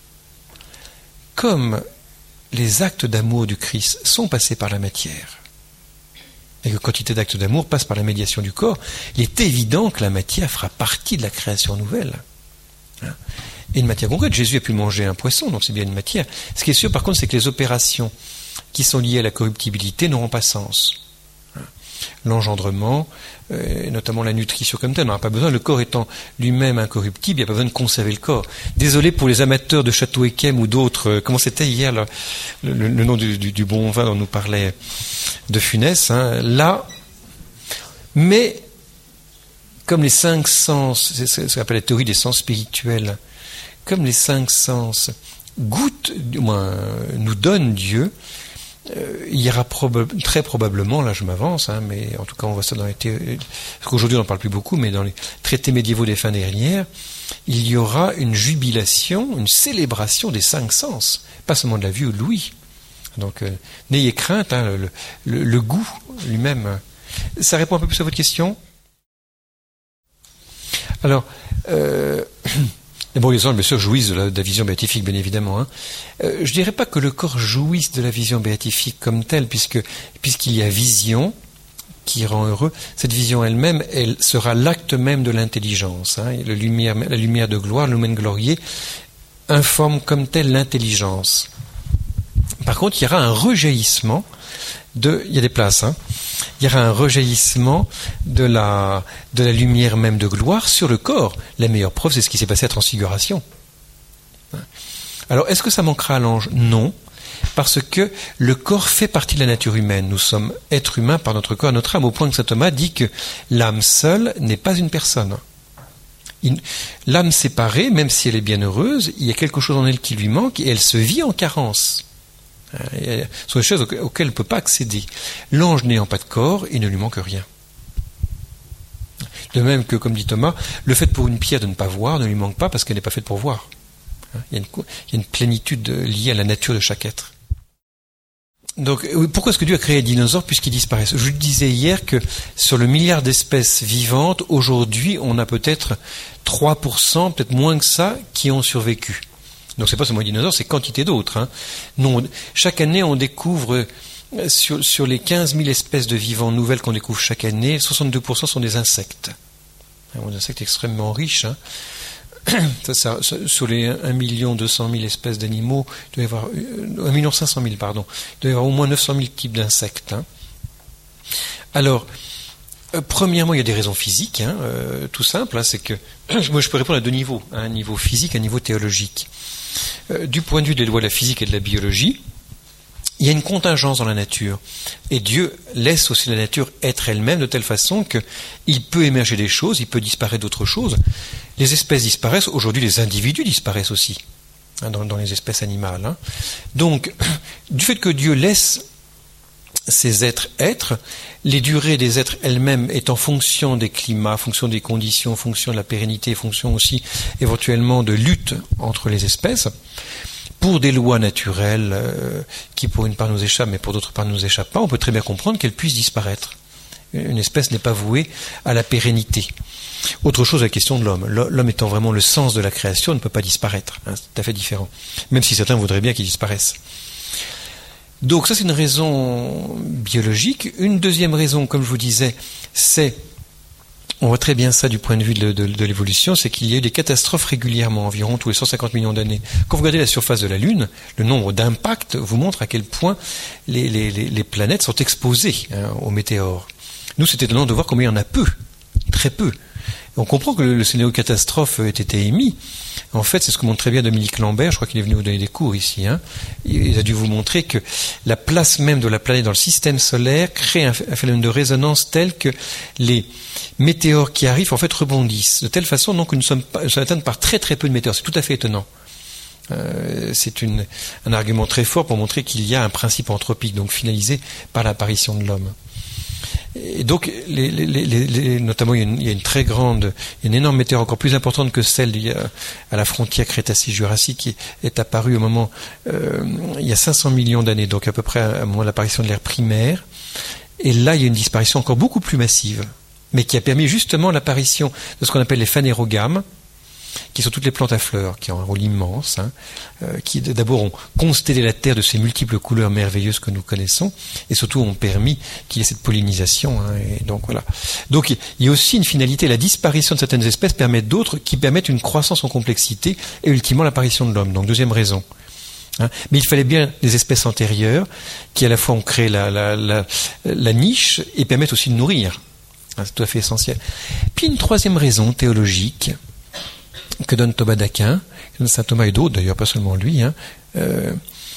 comme les actes d'amour du Christ sont passés par la matière, et que quantité d'actes d'amour passe par la médiation du corps, il est évident que la matière fera partie de la création nouvelle. Et une matière concrète, Jésus a pu manger un poisson, donc c'est bien une matière. Ce qui est sûr par contre, c'est que les opérations qui sont liées à la corruptibilité n'auront pas sens. L'engendrement, notamment la nutrition comme telle, n'aura pas besoin. Le corps étant lui-même incorruptible, il n'y a pas besoin de conserver le corps. Désolé pour les amateurs de Château Yquem ou d'autres. Comment c'était hier le nom du bon vin dont nous parlait De Funès. Hein, là, mais comme les 5 sens, c'est ce qu'on appelle la théorie des sens spirituels, comme les 5 sens goûtent, du moins nous donnent Dieu, il y aura très probablement, là je m'avance, mais en tout cas on voit ça dans les théories, parce qu'aujourd'hui on n'en parle plus beaucoup, mais dans les traités médiévaux des fins dernières, il y aura une jubilation, une célébration des 5 sens, pas seulement de la vue ou de l'ouïe. Donc n'ayez crainte, le goût lui-même. Ça répond un peu plus à votre question? Alors, les anges, bien sûr, jouissent de la vision béatifique, bien évidemment. Je dirais pas que le corps jouisse de la vision béatifique comme telle, puisqu'il y a vision qui rend heureux. Cette vision elle-même, elle sera l'acte même de l'intelligence. La lumière de gloire, le lumen gloriae, informe comme telle l'intelligence. Par contre, il y aura un rejaillissement il y a des places, il y aura un rejaillissement de la lumière même de gloire sur le corps. La meilleure preuve, c'est ce qui s'est passé à Transfiguration. Alors, est-ce que ça manquera à l'ange? Non, parce que le corps fait partie de la nature humaine. Nous sommes êtres humains par notre corps, notre âme, au point que saint Thomas dit que l'âme seule n'est pas une personne. L'âme séparée, même si elle est bien heureuse, il y a quelque chose en elle qui lui manque et elle se vit en carence. Ce sont des choses auxquelles elle ne peut pas accéder. L'ange n'ayant pas de corps, il ne lui manque rien. De même que, comme dit Thomas, le fait pour une pierre de ne pas voir ne lui manque pas parce qu'elle n'est pas faite pour voir. Il y a une plénitude liée à la nature de chaque être. Donc, pourquoi est-ce que Dieu a créé les dinosaures puisqu'ils disparaissent? Je vous disais hier que sur le milliard d'espèces vivantes, aujourd'hui, on a peut-être 3%, peut-être moins que ça, qui ont survécu. Donc c'est pas seulement les dinosaures, c'est quantité d'autres. Non, chaque année, on découvre, sur les 15 000 espèces de vivants nouvelles qu'on découvre chaque année, 62% sont des insectes. Des insectes extrêmement riches. Sur les 1 200 000 espèces d'animaux, il doit y avoir 1 500 000, pardon. Il doit y avoir au moins 900 000 types d'insectes. Alors, premièrement, il y a des raisons physiques, tout simple, c'est que moi je peux répondre à 2 niveaux, un niveau physique, un niveau théologique. Du point de vue des lois de la physique et de la biologie, il y a une contingence dans la nature. Et Dieu laisse aussi la nature être elle-même de telle façon qu'il peut émerger des choses, il peut disparaître d'autres choses. Les espèces disparaissent, aujourd'hui les individus disparaissent aussi, dans les espèces animales. Donc, du fait que Dieu laisse ces êtres être, les durées des êtres elles-mêmes est en fonction des climats, en fonction des conditions, en fonction de la pérennité, en fonction aussi éventuellement de lutte entre les espèces, pour des lois naturelles qui pour une part nous échappent, mais pour d'autres parts ne nous échappent pas, on peut très bien comprendre qu'elles puissent disparaître. Une espèce n'est pas vouée à la pérennité. Autre chose, la question de l'homme. L'homme étant vraiment le sens de la création ne peut pas disparaître. C'est tout à fait différent. Même si certains voudraient bien qu'il disparaisse. Donc ça c'est une raison biologique. Une deuxième raison, comme je vous disais, on voit très bien ça du point de vue de l'évolution, c'est qu'il y a eu des catastrophes régulièrement, environ tous les 150 millions d'années. Quand vous regardez la surface de la Lune, le nombre d'impacts vous montre à quel point les planètes sont exposées aux météores. Nous, c'est étonnant de voir combien il y en a peu, très peu. On comprend que le scénario catastrophe ait été émis. En fait, c'est ce que montre très bien Dominique Lambert, je crois qu'il est venu vous donner des cours ici. Il a dû vous montrer que la place même de la planète dans le système solaire crée un phénomène de résonance tel que les météores qui arrivent en fait rebondissent. De telle façon donc que nous sommes atteints par très très peu de météores. C'est tout à fait étonnant. C'est un argument très fort pour montrer qu'il y a un principe anthropique, donc finalisé par l'apparition de l'homme. Et donc, notamment, il y a une énorme météore encore plus importante que celle à la frontière Crétacé-Jurassique qui est apparue au moment, il y a 500 millions d'années, donc à peu près à moment de l'apparition de l'ère primaire. Et là, il y a une disparition encore beaucoup plus massive, mais qui a permis justement l'apparition de ce qu'on appelle les phanérogames, qui sont toutes les plantes à fleurs, qui ont un rôle immense, qui d'abord ont constellé la Terre de ces multiples couleurs merveilleuses que nous connaissons, et surtout ont permis qu'il y ait cette pollinisation. Et donc voilà. Donc il y a aussi une finalité, la disparition de certaines espèces permet d'autres qui permettent une croissance en complexité et ultimement l'apparition de l'homme. Donc deuxième raison. Mais il fallait bien des espèces antérieures qui à la fois ont créé la niche et permettent aussi de nourrir. C'est tout à fait essentiel. Puis une troisième raison théologique que donne Thomas d'Aquin, que donne saint Thomas et d'autres d'ailleurs, pas seulement lui,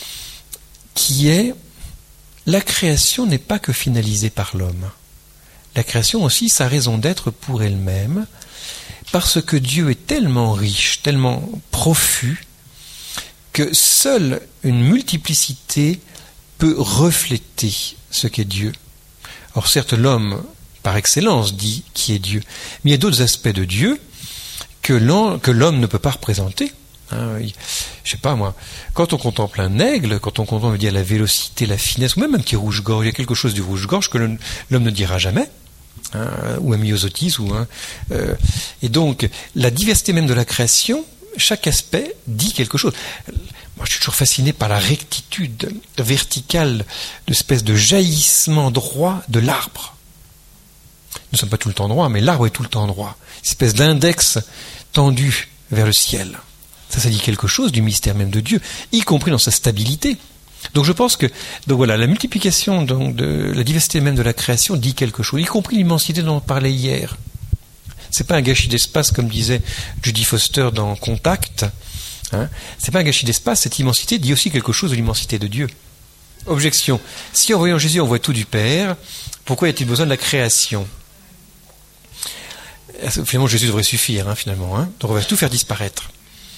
qui est la création n'est pas que finalisée par l'homme. la création aussi sa raison d'être pour elle-même, parce que Dieu est tellement riche, tellement profus, que seule une multiplicité peut refléter ce qu'est Dieu. Or certes, l'homme, par excellence, dit qui est Dieu, mais il y a d'autres aspects de Dieu que l'homme ne peut pas représenter. Je sais pas moi, quand on contemple un aigle, quand on contemple la vélocité, la finesse, ou même un petit rouge-gorge, il y a quelque chose du rouge-gorge que l'homme ne dira jamais, ou un myosotis, et donc la diversité même de la création, chaque aspect dit quelque chose. Moi, je suis toujours fasciné par la rectitude verticale, l'espèce de jaillissement droit de l'arbre. Nous ne sommes pas tout le temps droits, mais l'arbre est tout le temps droit. Une espèce d'index tendu vers le ciel. Ça dit quelque chose du mystère même de Dieu, y compris dans sa stabilité. Donc je pense que la multiplication de la diversité même de la création dit quelque chose, y compris l'immensité dont on parlait hier. C'est pas un gâchis d'espace comme disait Judy Foster dans Contact. C'est pas un gâchis d'espace, cette immensité dit aussi quelque chose de l'immensité de Dieu. Objection. Si en voyant Jésus on voit tout du Père, pourquoi y a-t-il besoin de la création ? Finalement Jésus devrait suffire, finalement. Donc on va tout faire disparaître.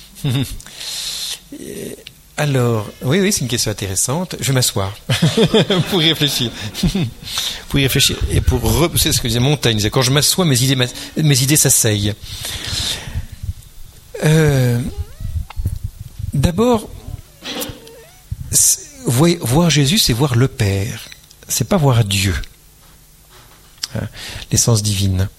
Alors, oui, c'est une question intéressante. Je vais m'asseoir pour y réfléchir. Et c'est ce que disait Montaigne. Il disait, quand je m'assois, mes idées s'asseyent. D'abord, voir Jésus, c'est voir le Père. C'est pas voir Dieu. L'essence divine.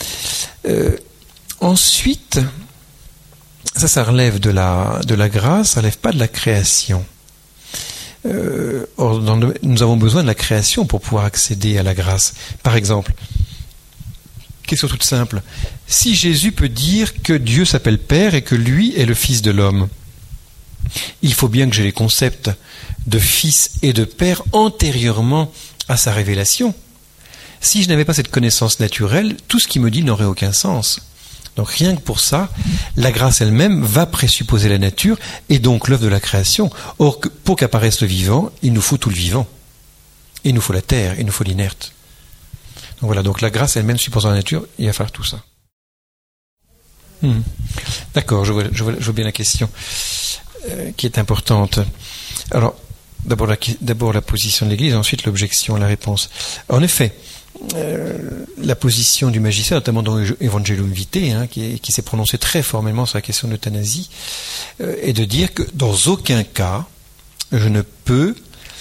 Ensuite, ça relève de la grâce, ça relève pas de la création. Or, nous avons besoin de la création pour pouvoir accéder à la grâce. Par exemple, question toute simple. Si Jésus peut dire que Dieu s'appelle Père et que lui est le Fils de l'homme, il faut bien que j'ai les concepts de Fils et de Père antérieurement à sa révélation. Si je n'avais pas cette connaissance naturelle, tout ce qu'il me dit n'aurait aucun sens. Donc rien que pour ça, la grâce elle-même va présupposer la nature et donc l'œuvre de la création. Or, pour qu'apparaisse le vivant, il nous faut tout le vivant. Il nous faut la terre, il nous faut l'inerte. Donc voilà, donc la grâce elle-même supposant la nature, il va falloir tout ça. D'accord, je vois bien la question qui est importante. Alors, d'abord la position de l'Église, ensuite l'objection à la réponse. En effet, la position du magistère, notamment dans Evangelum Vitae, qui s'est prononcé très formellement sur la question de l'euthanasie, est de dire que dans aucun cas je ne peux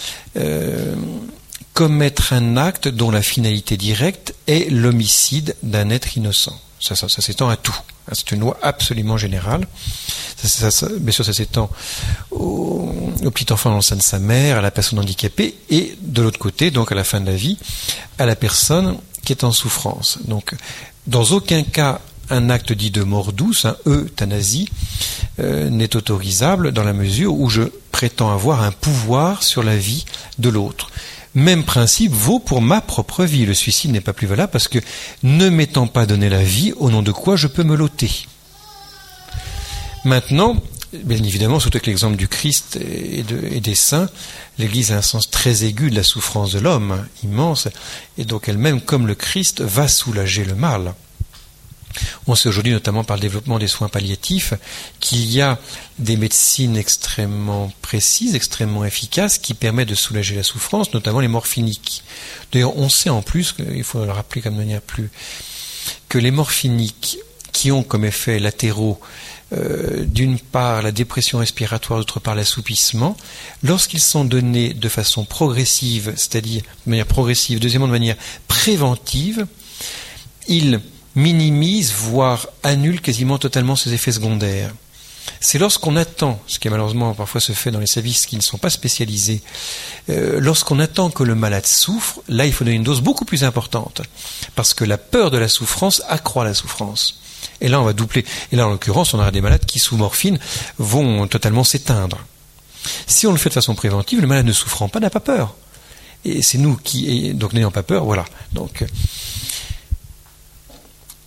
commettre un acte dont la finalité directe est l'homicide d'un être innocent. Ça s'étend à tout. C'est une loi absolument générale. Bien sûr, ça s'étend au petit enfant dans le sein de sa mère, à la personne handicapée, et de l'autre côté, donc à la fin de la vie, à la personne qui est en souffrance. Donc, dans aucun cas, un acte dit de mort douce, euthanasie, n'est autorisable dans la mesure où je prétends avoir un pouvoir sur la vie de l'autre. Même principe vaut pour ma propre vie. Le suicide n'est pas plus valable parce que, ne m'étant pas donné la vie, au nom de quoi je peux me l'ôter. Maintenant, bien évidemment, surtout avec l'exemple du Christ et des saints, l'Église a un sens très aigu de la souffrance de l'homme, immense, et donc elle-même, comme le Christ, va soulager le mal. On sait aujourd'hui, notamment par le développement des soins palliatifs, qu'il y a des médecines extrêmement précises, extrêmement efficaces, qui permettent de soulager la souffrance, notamment les morphiniques. D'ailleurs, on sait en plus, il faut le rappeler comme manière que les morphiniques qui ont comme effet latéraux d'une part la dépression respiratoire, d'autre part l'assoupissement, lorsqu'ils sont donnés de façon progressive, c'est-à-dire de manière progressive, deuxièmement de manière préventive, ils minimise, voire annule quasiment totalement ses effets secondaires. C'est lorsqu'on attend, ce qui malheureusement parfois se fait dans les services qui ne sont pas spécialisés, lorsqu'on attend que le malade souffre, là il faut donner une dose beaucoup plus importante, parce que la peur de la souffrance accroît la souffrance. Et là on va doubler. Et là en l'occurrence on aura des malades qui sous morphine vont totalement s'éteindre. Si on le fait de façon préventive, le malade ne souffrant pas n'a pas peur. Et c'est nous qui, donc n'ayant pas peur, voilà. Donc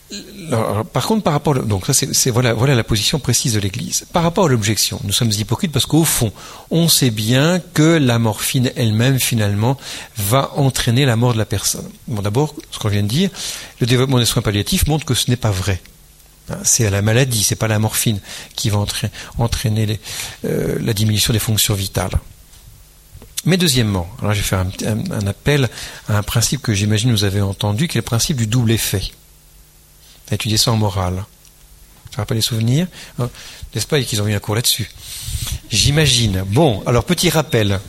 Alors, par contre, par rapport, donc ça, voilà la position précise de l'Église. Par rapport à l'objection, nous sommes hypocrites parce qu'au fond, on sait bien que la morphine elle-même, finalement, va entraîner la mort de la personne. Bon, d'abord, ce qu'on vient de dire, le développement des soins palliatifs montre que ce n'est pas vrai. C'est la maladie, c'est pas la morphine qui va entraîner la diminution des fonctions vitales. Mais deuxièmement, alors je vais faire un appel à un principe que j'imagine vous avez entendu, qui est le principe du double effet. On a étudié ça en morale. Ça rappelle les souvenirs, n'est-ce pas, et qu'ils ont eu un cours là-dessus. J'imagine. Bon, alors petit rappel.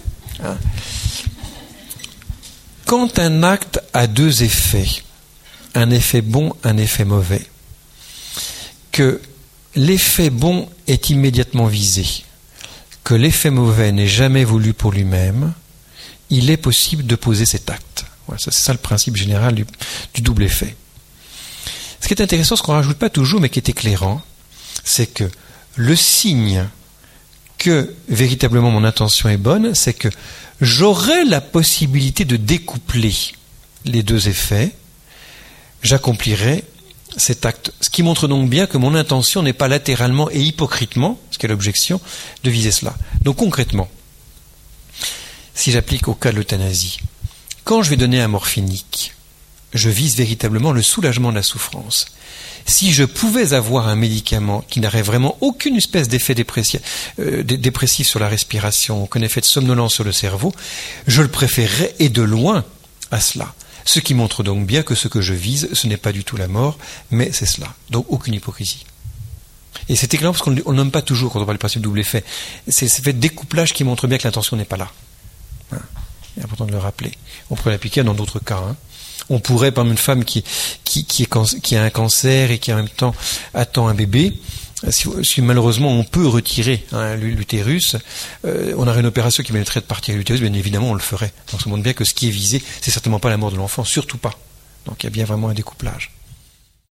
Quand un acte a deux effets, un effet bon, un effet mauvais, que l'effet bon est immédiatement visé, que l'effet mauvais n'est jamais voulu pour lui-même, il est possible de poser cet acte. Voilà, c'est ça le principe général du double effet. Ce qui est intéressant, ce qu'on ne rajoute pas toujours, mais qui est éclairant, c'est que le signe que véritablement mon intention est bonne, c'est que j'aurai la possibilité de découpler les deux effets, j'accomplirai cet acte. Ce qui montre donc bien que mon intention n'est pas latéralement et hypocritement, ce qu'est l'objection, de viser cela. Donc concrètement, si j'applique au cas de l'euthanasie, quand je vais donner un morphinique, je vise véritablement le soulagement de la souffrance. Si je pouvais avoir un médicament qui n'aurait vraiment aucune espèce d'effet dépressif sur la respiration, aucun effet de somnolence sur le cerveau, je le préférerais et de loin à cela. Ce qui montre donc bien que ce que je vise, ce n'est pas du tout la mort, mais c'est cela. Donc aucune hypocrisie. Et c'est éclairant parce qu'on ne nomme pas toujours quand on parle du principe double effet. C'est ce fait de découplage qui montre bien que l'intention n'est pas là. C'est important de le rappeler. On pourrait l'appliquer dans d'autres cas. On pourrait, par une femme qui a un cancer et qui en même temps attend un bébé, si malheureusement on peut retirer l'utérus, on aurait une opération qui mériterait de partir l'utérus, bien évidemment on le ferait. Donc ça montre bien que ce qui est visé, c'est certainement pas la mort de l'enfant, surtout pas. Donc il y a bien vraiment un découplage.